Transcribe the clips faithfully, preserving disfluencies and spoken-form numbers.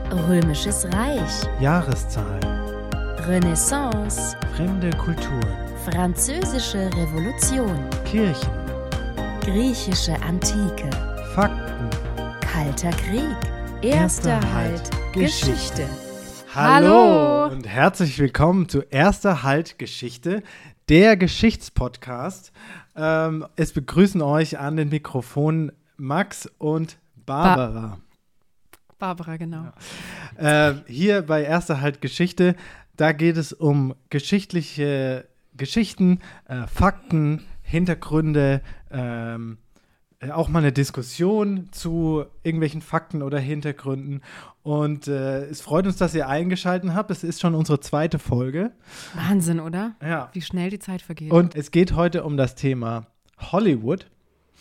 Römisches Reich, Jahreszahlen, Renaissance, fremde Kulturen, Französische Revolution, Kirchen, griechische Antike, Fakten, Kalter Krieg, Erster Halt, Geschichte. Hallo und herzlich willkommen zu Erster Halt Geschichte, der Geschichtspodcast. Ähm, es begrüßen euch an den Mikrofonen Max und Barbara. Ba- Barbara, genau. Ja. Äh, hier bei Erster Halt Geschichte, da geht es um geschichtliche Geschichten, äh, Fakten, Hintergründe, ähm, auch mal eine Diskussion zu irgendwelchen Fakten oder Hintergründen. Und äh, es freut uns, dass ihr eingeschaltet habt. Es ist schon unsere zweite Folge. Wahnsinn, oder? Ja. Wie schnell die Zeit vergeht. Und es geht heute um das Thema Hollywood.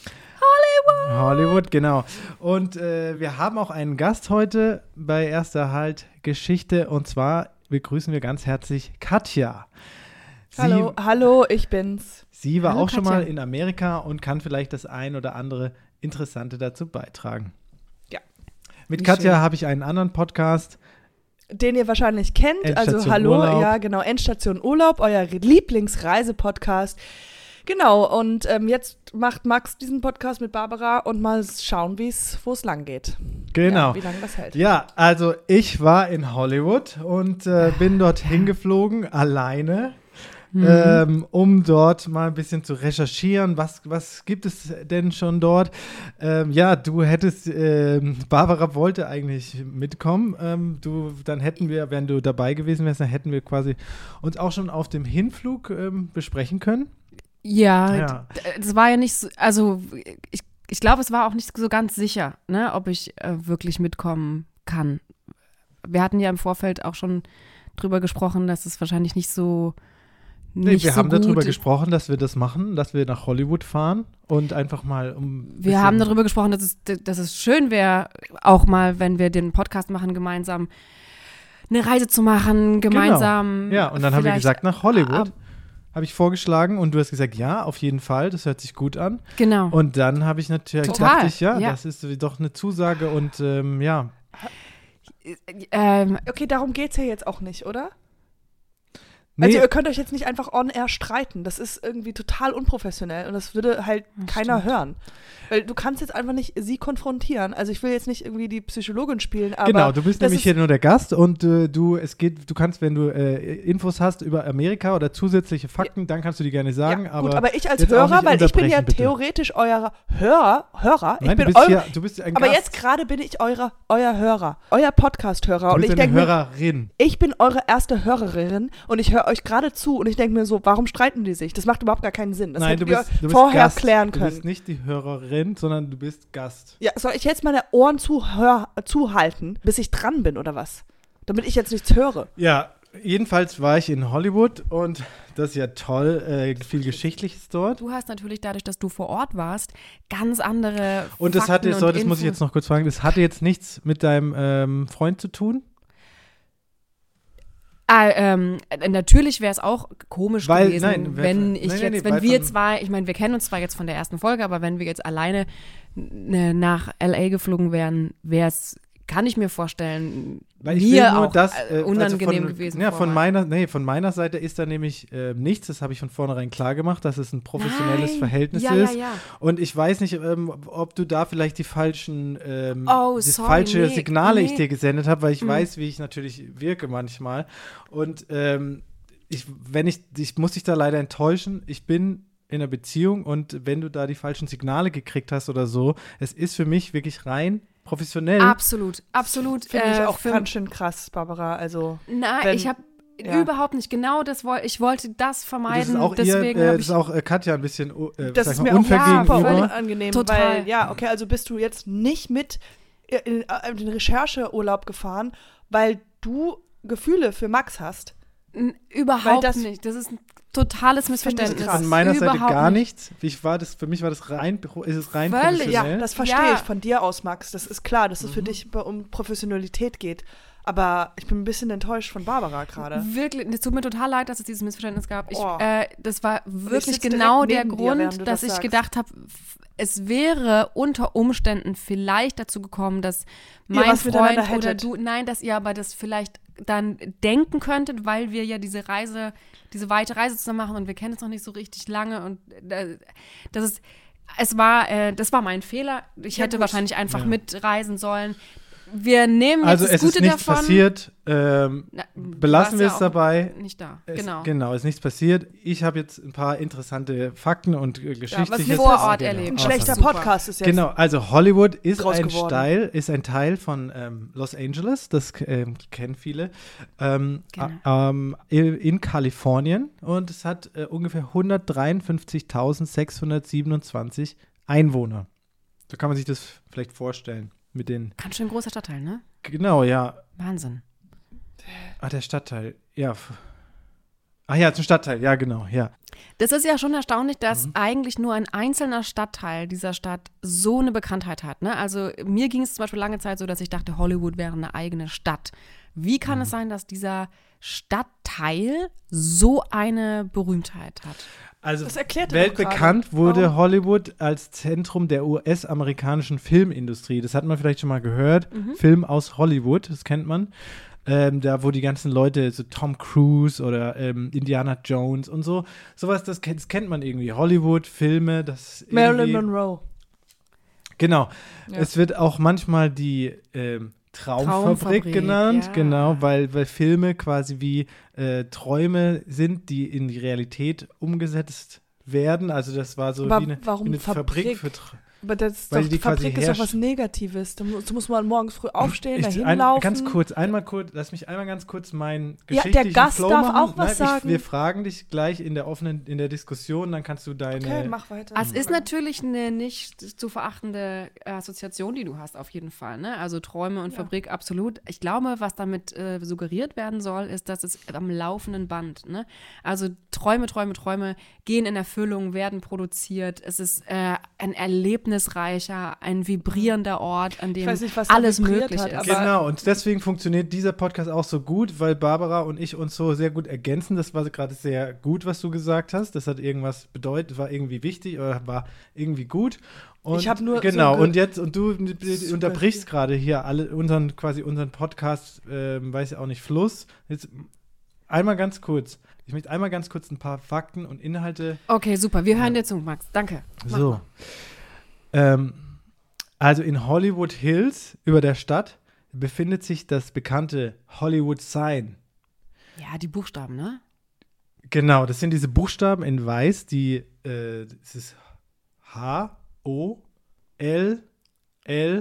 Hollywood! Hollywood, genau. Und äh, wir haben auch einen Gast heute bei Erster Halt Geschichte. Und zwar begrüßen wir ganz herzlich Katja. Sie, hallo, hallo, ich bin's. Sie war Hallo, auch schon Katja. mal in Amerika und kann vielleicht das ein oder andere Interessante dazu beitragen. Ja. Mit Wie Katja schön. habe ich einen anderen Podcast. Den ihr wahrscheinlich kennt. Endstation also hallo, Urlaub. ja genau, Endstation Urlaub, euer Lieblingsreisepodcast. Genau, und ähm, jetzt macht Max diesen Podcast mit Barbara und mal schauen, wie es, wo es lang geht. Genau. Ja, wie lange das hält. Ja, also ich war in Hollywood und äh, bin dort hingeflogen, alleine, Mhm. ähm, um dort mal ein bisschen zu recherchieren. Was, was gibt es denn schon dort? Ähm, ja, du hättest, ähm, Barbara wollte eigentlich mitkommen. Ähm, du, dann hätten wir, wenn du dabei gewesen wärst, dann hätten wir quasi uns auch schon auf dem Hinflug ähm, besprechen können. Ja, Ja. d- das war ja nicht so, also ich, ich glaube, es war auch nicht so ganz sicher, ne, ob ich äh, wirklich mitkommen kann. Wir hatten ja im Vorfeld auch schon drüber gesprochen, dass es wahrscheinlich nicht so Nee, nicht wir so haben gut. darüber gesprochen, dass wir das machen, dass wir nach Hollywood fahren und einfach mal um. Wir bisschen- haben darüber gesprochen, dass es, dass es schön wäre, auch mal, wenn wir den Podcast machen, gemeinsam eine Reise zu machen, gemeinsam. Ja, und dann haben wir vielleicht- gesagt, nach Hollywood. ab- Habe ich vorgeschlagen und du hast gesagt, ja, auf jeden Fall, das hört sich gut an. Genau. Und dann habe ich natürlich Total, dachte ich, ja, ja. das ist doch eine Zusage und ähm, ja. ähm, Okay, darum geht's ja jetzt auch nicht, oder? Nee, Also ihr könnt euch jetzt nicht einfach on-air streiten. Das ist irgendwie total unprofessionell und das würde halt Das keiner stimmt. hören. Weil du kannst jetzt einfach nicht sie konfrontieren. Also ich will jetzt nicht irgendwie die Psychologin spielen, aber genau, du bist das nämlich ist- hier nur der Gast und äh, du, es geht, du kannst, wenn du äh, Infos hast über Amerika oder zusätzliche Fakten, dann kannst du die gerne sagen. ja, aber gut, aber ich als jetzt auch Hörer, nicht weil ich bin ja unterbrechen, bitte. theoretisch euer Hörer, Hörer. Nein, ich bin du bist eure, hier, du bist ein aber Gast. jetzt gerade bin ich eure, euer Hörer, euer Podcast-Hörer. du Und bist ich eine denke mir, Hörerin. ich bin eure erste Hörerin und ich höre euch gerade zu und ich denke mir so, warum streiten die sich? Das macht überhaupt gar keinen Sinn. Das Nein, du hättet ihr bist, du bist vorher Gast. klären Du können. bist nicht die Hörerin, sondern du bist Gast. Ja, soll ich jetzt meine Ohren zuhör, zuhalten, bis ich dran bin oder was? Damit ich jetzt nichts höre. Ja, jedenfalls war ich in Hollywood und das ist ja toll, äh, viel Geschichtliches dort. Du hast natürlich dadurch, dass du vor Ort warst, ganz andere Und das hatte, Fakten so, und das muss ich Infos. jetzt noch kurz fragen, das hatte jetzt nichts mit deinem ähm, Freund zu tun? Ah, ähm, äh, natürlich wäre es auch komisch Weil- gewesen, nein, wer- wenn nein, ich nein, jetzt, nee, wenn weil wir von- zwei, ich meine, wir kennen uns zwar jetzt von der ersten Folge, aber wenn wir jetzt alleine ne, nach L A geflogen wären, wäre es, kann ich mir vorstellen, Weil ich mir will nur auch das, äh, äh, unangenehm also von, gewesen. Ja, von vorher. meiner, nee, von meiner Seite ist da nämlich äh, nichts, das habe ich von vornherein klar gemacht, dass es ein professionelles Nein. Verhältnis ja, ist. Ja, ja. Und ich weiß nicht, ähm, ob du da vielleicht die falschen, ähm, Oh, das sorry, falsche nee, Signale ich nee. dir gesendet habe, weil ich Mhm. weiß, wie ich natürlich wirke manchmal. Und ähm, ich, wenn ich, ich muss dich da leider enttäuschen, ich bin in einer Beziehung und wenn du da die falschen Signale gekriegt hast oder so, es ist für mich wirklich rein professionell. Absolut, absolut. Finde ich äh, auch für- ganz schön krass, Barbara. Also, Nein, wenn- ich habe ja. überhaupt nicht genau das wollte. Ich wollte das vermeiden. Das ist auch, ihr, deswegen äh, habe das ich ist auch äh, Katja ein bisschen äh, das sag ist ich mal, mir auch unfair ja, super gegenüber. unangenehm. Total. Weil, ja, okay, also bist du jetzt nicht mit in, in, in den Rechercheurlaub gefahren, weil du Gefühle für Max hast. N- überhaupt das- nicht. Das ist ein totales Missverständnis. krass. Von meiner Seite Überhaupt gar nicht. nichts. Ich war das, für mich war das rein, ist es rein Völlig. professionell. Ja, das verstehe Ja. ich von dir aus, Max. Das ist klar, dass es Mhm. für dich um Professionalität geht. Aber ich bin ein bisschen enttäuscht von Barbara gerade. Wirklich, es tut mir total leid, dass es dieses Missverständnis gab. Ich, Oh. äh, das war wirklich sitze genau direkt der neben dir, während Grund, du dass das ich sagst. gedacht habe, es wäre unter Umständen vielleicht dazu gekommen, dass Ihr mein was miteinander Freund oder hättet. du, nein, dass ihr aber das vielleicht dann denken könntet, weil wir ja diese Reise, diese weite Reise zusammen machen und wir kennen es noch nicht so richtig lange und äh, das ist, es war, äh, das war mein Fehler. Ich Ja, hätte gut. wahrscheinlich einfach Ja. mitreisen sollen. Wir nehmen jetzt Also das es Gute ist nichts davon. passiert. Ähm, Na, du belassen warst wir ja es auch dabei. Nicht da, Es, genau. Genau, ist nichts passiert. Ich habe jetzt ein paar interessante Fakten und äh, was geschichtliche wir vor Ort Genau. erlebt. Ein Oh, schlechter super. Podcast ist jetzt. Genau, also Hollywood ist groß ein geworden. Teil, ist ein Teil von ähm, Los Angeles, das ähm, kennen viele, ähm, Genau. a- ähm, in, in Kalifornien und es hat äh, ungefähr hundertdreiundfünfzigtausendsechshundertsiebenundzwanzig Einwohner. So kann man sich das vielleicht vorstellen mit den, Ganz schön großer Stadtteil, ne? genau, ja, Wahnsinn. ah, der Stadtteil, ja. f- Ach ja, zum Stadtteil, ja, genau, ja. Das ist ja schon erstaunlich, dass Mhm. eigentlich nur ein einzelner Stadtteil dieser Stadt so eine Bekanntheit hat. Ne? Also mir ging es zum Beispiel lange Zeit so, dass ich dachte, Hollywood wäre eine eigene Stadt. Wie kann Mhm. es sein, dass dieser Stadtteil so eine Berühmtheit hat? Also Das erklärt er doch weltbekannt gerade. wurde Warum? Hollywood als Zentrum der U S-amerikanischen Filmindustrie. Das hat man vielleicht schon mal gehört. Mhm. Film aus Hollywood, das kennt man. Ähm, da, wo die ganzen Leute, so Tom Cruise oder ähm, Indiana Jones und so, sowas, das, kennt- das kennt man irgendwie. Hollywood, Filme, das Marilyn irgendwie- Monroe. Genau. Ja. Es wird auch manchmal die ähm, Traumfabrik, Traumfabrik, genannt, ja. genau, weil, weil Filme quasi wie äh, Träume sind, die in die Realität umgesetzt werden. Also das war so Aber wie eine, warum wie eine Fabrik? Fabrik für Tra- Aber das ist Weil doch, die quasi Fabrik ist doch herrscht. was Negatives. Da muss, da muss man morgens früh aufstehen, Ich- dahin ein, laufen. Ganz kurz, einmal kurz, lass mich einmal ganz kurz meinen Ja, der geschichtlichen Gast Flow darf machen. auch was Nein, sagen. Ich, wir fragen dich gleich in der offenen, in der Diskussion, dann kannst du deine. Okay, mach weiter. Es ist natürlich eine nicht zu verachtende Assoziation, die du hast, auf jeden Fall. Ne? Also Träume und Ja. Fabrik, absolut. Ich glaube, was damit äh, suggeriert werden soll, ist, dass es am laufenden Band, ne? Also Träume, Träume, Träume gehen in Erfüllung, werden produziert. Es ist äh, ein erlebnisreicher, ein vibrierender Ort, an dem weiß nicht, was da alles vibriert möglich hat, ist. aber- Genau, und deswegen funktioniert dieser Podcast auch so gut, weil Barbara und ich uns so sehr gut ergänzen. Das war gerade sehr gut, was du gesagt hast. Das hat irgendwas bedeutet, war irgendwie wichtig oder war irgendwie gut. Und Ich hab nur genau, so ge- und jetzt, und du Super unterbrichst viel. gerade hier alle unseren, quasi unseren Podcast, ähm, weiß ich auch nicht, Fluss. Jetzt einmal ganz kurz. Ich möchte einmal ganz kurz ein paar Fakten und Inhalte. Okay, super. Wir hören dir zu, Max. Danke. Mach So. mal. Ähm, also in Hollywood Hills über der Stadt befindet sich das bekannte Hollywood Sign. Ja, die Buchstaben, ne? Genau, das sind diese Buchstaben in weiß, die, äh, es ist H, O, L, L,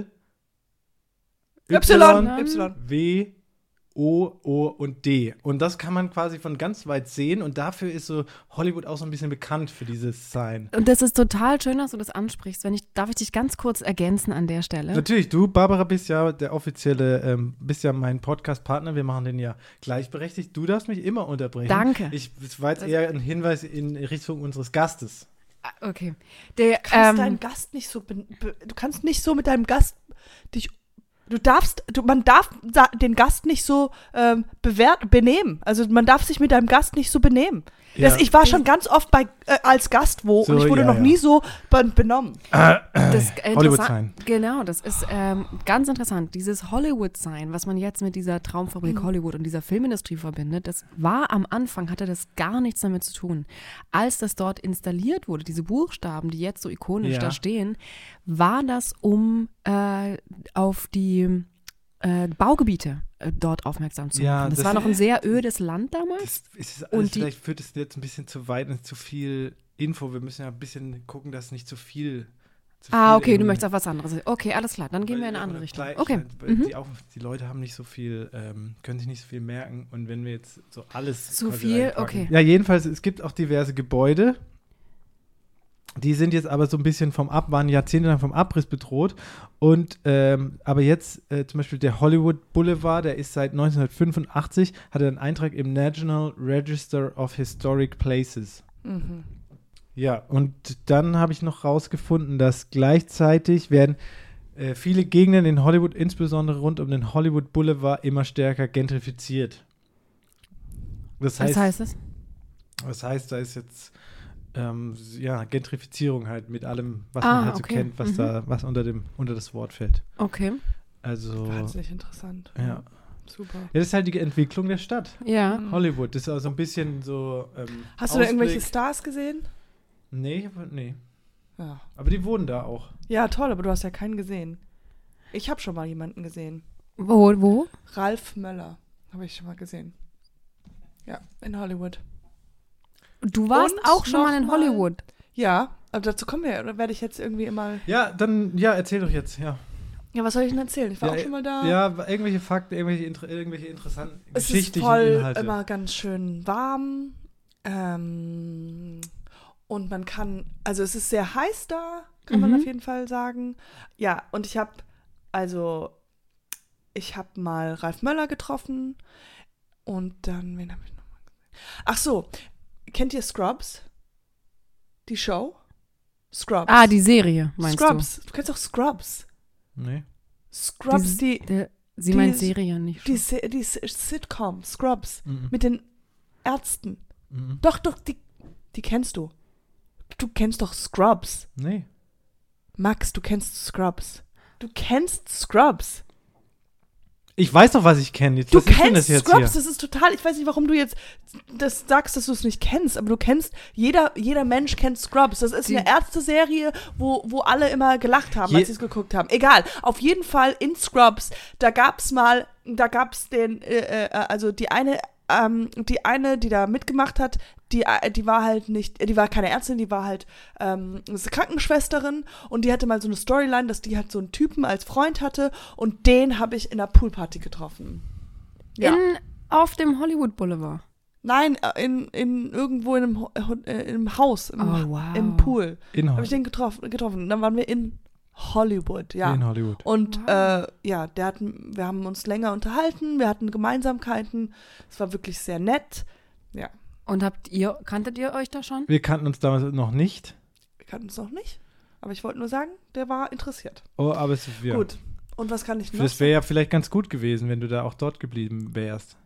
Y, Y, Y. W, O, O und D. Und das kann man quasi von ganz weit sehen und dafür ist so Hollywood auch so ein bisschen bekannt für dieses Sign. Und das ist total schön, dass du das ansprichst. Wenn ich, darf ich dich ganz kurz ergänzen an der Stelle? Natürlich, du, Barbara, bist ja der offizielle, ähm, bist ja mein Podcast-Partner. Wir machen den ja gleichberechtigt. Du darfst mich immer unterbrechen. Danke. Ich, das war jetzt eher ein Hinweis in Richtung unseres Gastes. Ah, Okay. Der, Du kannst ähm, deinen Gast nicht so, be- be- du kannst nicht so mit deinem Gast dich, du darfst, du, man darf sa- den Gast nicht so ähm, bewert, benehmen. Also man darf sich mit deinem Gast nicht so benehmen. Das, Ja. ich war schon ganz oft bei, äh, als Gast wo So, und ich wurde ja, noch ja. nie so be benommen. das Hollywood interessant- Sign. Genau, das ist ähm, ganz interessant. Dieses Hollywood-Sign, was man jetzt mit dieser Mhm. Traumfabrik Hollywood und dieser Filmindustrie verbindet, das war am Anfang, hatte das gar nichts damit zu tun. Als das dort installiert wurde, diese Buchstaben, die jetzt so ikonisch Ja. da stehen, war das, um äh, auf die äh, Baugebiete äh, dort aufmerksam zu machen. Ja, das, das- war noch ein sehr ödes Land damals. Das ist alles, Und die- vielleicht führt es jetzt ein bisschen zu weit und zu viel Info. Wir müssen ja ein bisschen gucken, dass nicht zu viel. Zu Ah, viel okay, du in- möchtest auf was anderes. Okay, alles klar, dann gehen wir in eine weil- andere oder Richtung. gleich- Okay. weil Mhm. Die, auch, die Leute haben nicht so viel, ähm, können sich nicht so viel merken. Und wenn wir jetzt so alles. Zu quasi viel? reinpacken- Okay. Ja, jedenfalls, es gibt auch diverse Gebäude. Die sind jetzt aber so ein bisschen vom Ab, waren jahrzehntelang vom Abriss bedroht. Und ähm, aber jetzt äh, zum Beispiel der Hollywood Boulevard, der ist seit neunzehnhundertfünfundachtzig, hat er einen Eintrag im National Register of Historic Places. Mhm. Ja, und dann habe ich noch rausgefunden, dass gleichzeitig werden äh, viele Gegenden in Hollywood, insbesondere rund um den Hollywood Boulevard, immer stärker gentrifiziert. Das heißt, Was heißt das? das heißt, da ist jetzt ähm, ja, Gentrifizierung halt mit allem, was Ah, man halt so okay. kennt, was Mhm. da, was unter dem, unter das Wort fällt. Okay. Also, Wahnsinnig interessant. ja. Super. Ja, das ist halt die Entwicklung der Stadt. Ja. Hollywood, das ist auch so ein bisschen so ähm, Hast du da irgendwelche Ausblick. Stars gesehen? Nee, aber- nee. Ja. Aber die wohnen da auch. Ja, toll, aber du hast ja keinen gesehen. Ich habe schon mal jemanden gesehen. Wo, wo? Ralf Möller habe ich schon mal gesehen. Ja, in Hollywood. Du warst Und auch schon noch mal in mal- Hollywood. Ja, aber dazu kommen wir, oder werde ich jetzt irgendwie immer. Ja, dann, ja, erzähl doch jetzt, ja. Ja, was soll ich denn erzählen? Ich war ja, auch schon mal da. Ja, irgendwelche Fakten, irgendwelche, inter irgendwelche interessanten, Es ist geschichtlichen voll Inhalte. immer ganz schön warm. Ähm, und man kann, also es ist sehr heiß da, kann man Mhm. auf jeden Fall sagen. Ja, und ich habe, also, ich habe mal Ralf Möller getroffen und dann, wen habe ich noch mal gesehen? Ach so, kennt ihr Scrubs? Die Show? Scrubs. Ah, die Serie, meinst Scrubs. Du kennst auch Scrubs. Nee. Scrubs, die, die? Der, sie die- meint Serie, nicht die, die, die Sitcom, Scrubs, Mhm. mit den Ärzten. Mhm. Doch, doch, die, die kennst du. Du kennst doch Scrubs. Nee. Max, du kennst Scrubs. Du kennst Scrubs. Ich weiß doch, was ich kenne. Jetzt, Du was ist denn kennst das jetzt Scrubs. hier? Das ist total, ich weiß nicht, warum du jetzt das sagst, dass du es nicht kennst, aber du kennst, jeder, jeder Mensch kennt Scrubs. Das ist Die- eine Ärzteserie, wo, wo alle immer gelacht haben, Je- als sie es geguckt haben. Egal, auf jeden Fall in Scrubs, da gab's mal, da gab's den, äh, äh, also die eine, ähm, die eine, die da mitgemacht hat, die, äh, die war halt nicht, die war keine Ärztin, die war halt ähm, eine Krankenschwesterin und die hatte mal so eine Storyline, dass die halt so einen Typen als Freund hatte und den habe ich in einer Poolparty getroffen. Ja. In, auf dem Hollywood Boulevard. Nein, äh, in, in irgendwo in einem, Ho- äh, in einem Haus, im, Oh, wow. im Pool. In Habe ich den getroffen, getroffen. Und dann waren wir in Hollywood, ja. In Hollywood. Und Wow. äh, ja, der hatten, wir haben uns länger unterhalten, wir hatten Gemeinsamkeiten. Es war wirklich sehr nett. Ja, Und habt ihr, kanntet ihr euch da schon? Wir kannten uns damals noch nicht. wir kannten es noch nicht. Aber ich wollte nur sagen, der war interessiert. Oh, aber es ja. Gut. Und was kann ich noch? Das wäre ja vielleicht ganz gut gewesen, wenn du da auch dort geblieben wärst.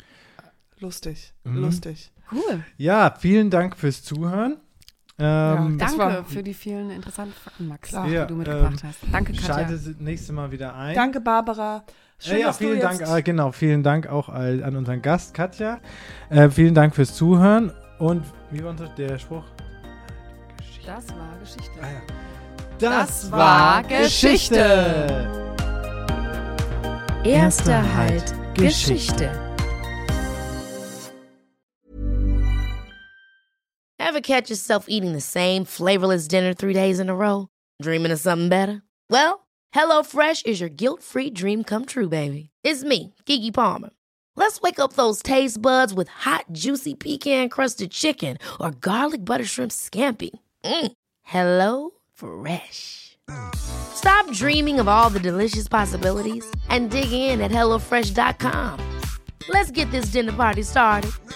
Lustig, Mhm. lustig. Cool. Ja, vielen Dank fürs Zuhören. Ähm, Das Danke war- für die vielen interessanten Fakten, Max, Klar. die Ja, du mitgebracht ähm, hast. Danke, Katja. Schaltet das nächste Mal wieder ein. Danke, Barbara. Schön, ja, ja, dass du vielen jetzt Dank, äh, genau, vielen Dank auch all, an unseren Gast Katja. Äh, vielen Dank fürs Zuhören und wie war unser, der Spruch? Geschichte. Das war Geschichte. Ah, ja. Das war Geschichte. Erster Halt Geschichte. Ever catch yourself eating the same flavorless dinner three days in a row? Dreaming of something better? Well, HelloFresh is your guilt-free dream come true, baby. It's me, Keke Palmer. Let's wake up those taste buds with hot, juicy pecan-crusted chicken or garlic butter shrimp scampi. Mm. Hello Fresh. Stop dreaming of all the delicious possibilities and dig in at hello fresh dot com. Let's get this dinner party started.